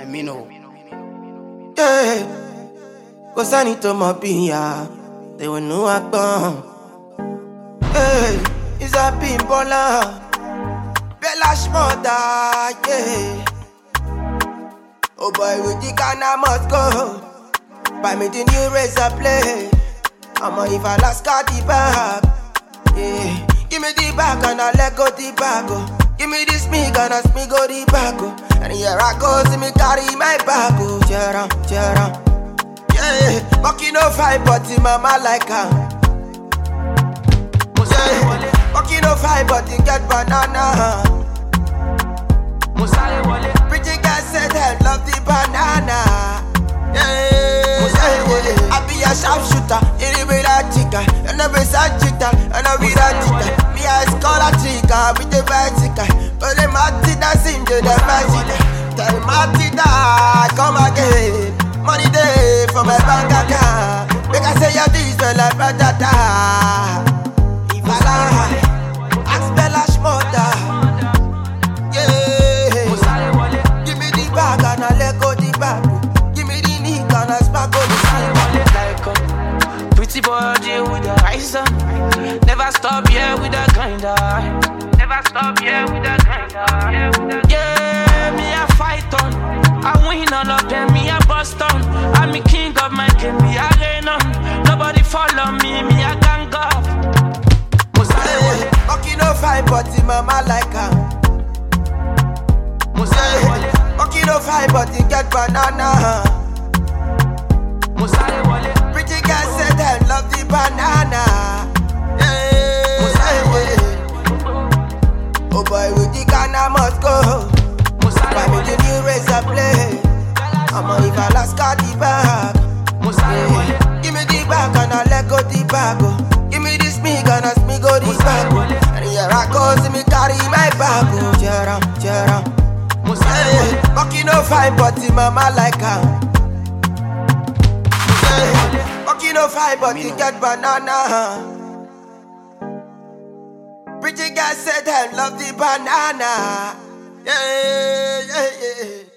Emino. Yeah, kò sẹ́ni tó mọ̀ bí ya, they will know àgbọ̀n. Hey, it's a Bimbola, Bella's mother, yeah. Oh boy, with the Ghana must go. Buy me the new razor blade. I'ma if Alaska the bag, yeah. Give me the bag and I let go the bag. Oh. Give me this smig and I smig go the bag. Oh. And here I go, see me carry my bag. Oh, Jera, yeah. Monkey no fight, but the mama like her. Yeah. Monkey no fight, but he get banana. Pretty girl said I love the banana. I be a sharpshooter, you be that chica, and I be that chica, and I be that chica. Me a scholar chica with the bicycle, but the Marty that seem to the bicycle. Tell Marty that come again, money day for my bank account. Make I say your this well like Bajata. If I lie, ask Bella's mother. Yeah, give me the bag and I let go the bag. Pretty body with a rise on. Never stop here with a grinder. Never stop here with a grinder. Yeah, me a fight on. I win all of them, me a bust on. I'm the king of my game, me a reign on. Nobody follow me, me a gang up. Monkey no fight, but the mama like her. Monkey no fight, but he get banana. Pretty girl said I love the banana. Oh boy, with the Ghana must go. Buy me the new razor blade. I'ma if Alaska the bag. Give me the bag and I let go the bag. Oh. Give me the smig and I smig go the bag. Oh. And here I go, see me carry my bag. Oh, Jera. Monkey no fight, but the mama like her. Monkey no fight, but he get banana. Pretty girl said I love the banana. Yeah.